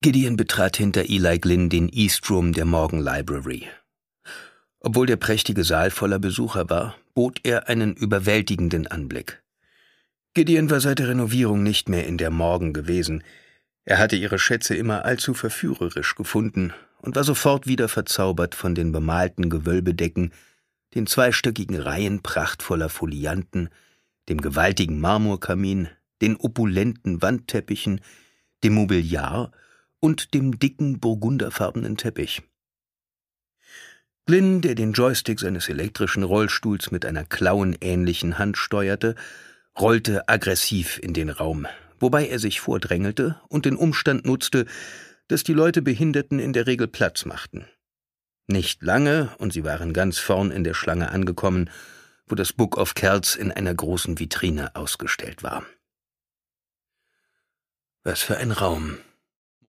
Gideon betrat hinter Eli Glynn den East Room der Morgan Library. Obwohl der prächtige Saal voller Besucher war, bot er einen überwältigenden Anblick. Gideon war seit der Renovierung nicht mehr in der Morgan gewesen. Er hatte ihre Schätze immer allzu verführerisch gefunden und war sofort wieder verzaubert von den bemalten Gewölbedecken, den zweistöckigen Reihen prachtvoller Folianten, dem gewaltigen Marmorkamin, den opulenten Wandteppichen, dem Mobiliar und dem dicken burgunderfarbenen Teppich. Glynn, der den Joystick seines elektrischen Rollstuhls mit einer klauenähnlichen Hand steuerte, rollte aggressiv in den Raum, wobei er sich vordrängelte und den Umstand nutzte, dass die Leute Behinderten in der Regel Platz machten. Nicht lange, und sie waren ganz vorn in der Schlange angekommen, wo das Book of Kells in einer großen Vitrine ausgestellt war. Was für ein Raum!